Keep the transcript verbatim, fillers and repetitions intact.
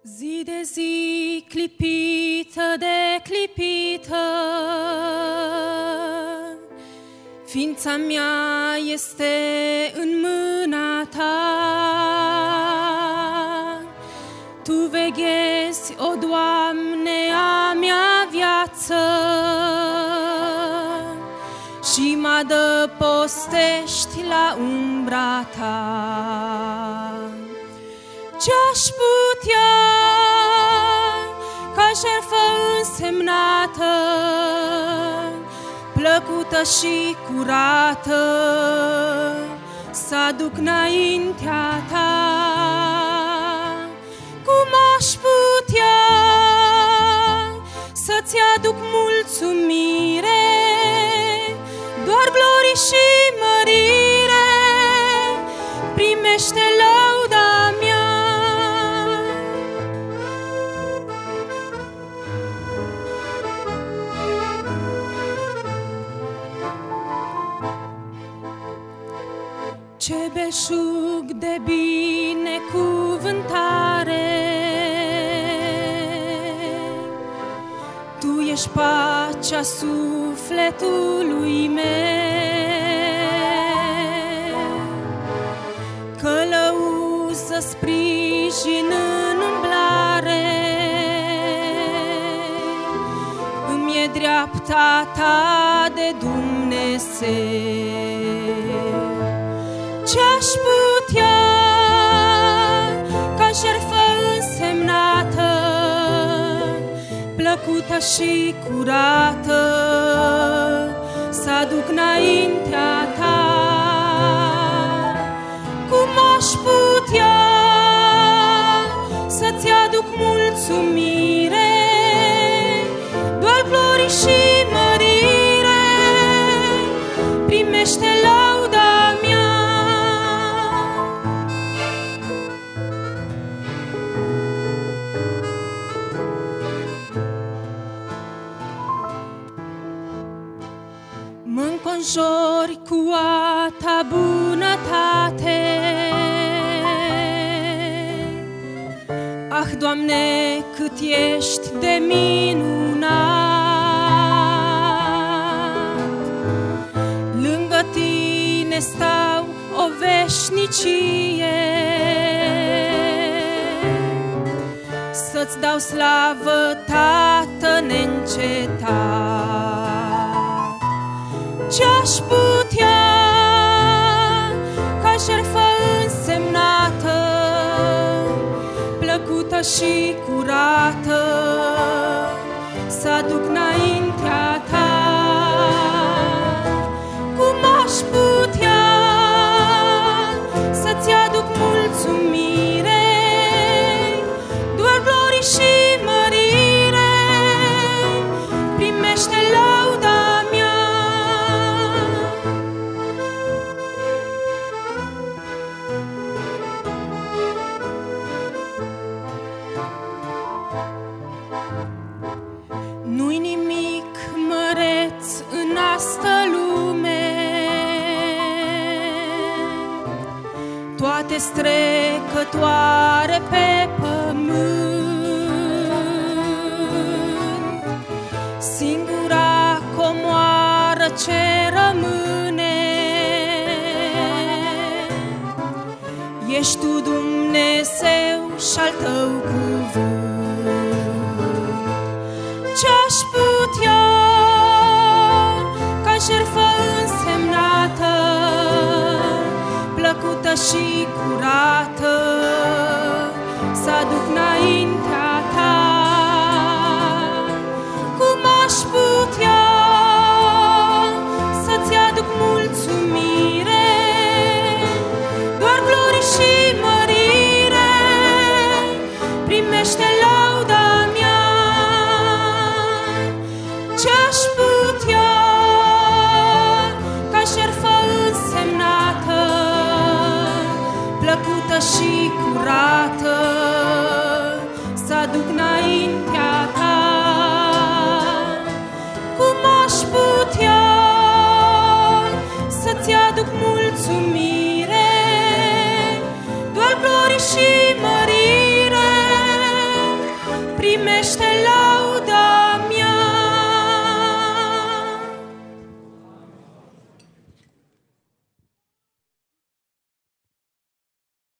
Zi de zi, clipită de clipită, ființa mea este în mâna ta. Tu veghezi, o Doamne, a mea viață și mă adăpostești la umbra ta. Ce-aș putea ca jertfă însemnată, plăcută și curată, să aduc înaintea ta? Cum aș putea să-ți aduc mulțumire, doar glorii și mărire, primește lauda mea. Ce belșug de binecuvântare, Tu ești pacea sufletului meu, călăuză, sprijin în umblare, îmi e dreapta ta de Dumnezeu. Ce-aș putea ca jertfă însemnată, plăcută și curată, să aduc înaintea ta? Cum aș putea să-ți aduc mulțumire, doar glorii și mărire, primește lauda mea. Mă înconjori cu a ta bunătate, ah, Doamne, cât ești de minunat! Lângă Tine stau o veșnicie, să-ți dau slavă, Tată neîncetat. Ce-aș putea ca jertfă însemnată, plăcută și curată, să aduc înaintea ta? Cum aș putea să-ți aduc mulțumire, doar glorii și mărire, primește lauda mea. Nu-i nimic măreț în asta lume, toate strecătoare pe pământ. Singura comoară ce rămâne, ești Tu, Dumnezeu, și-al Tău cuvânt. Ce-aș putea ca jertfă însemnată, plăcută și curată, să aduc înaintea ta? Cum aș putea să-ți aduc mulțumire, doar glorii și mărire, primește lauda mea. Ce-aș putea ca jertfă însemnată, plăcută și curată, să crește lauda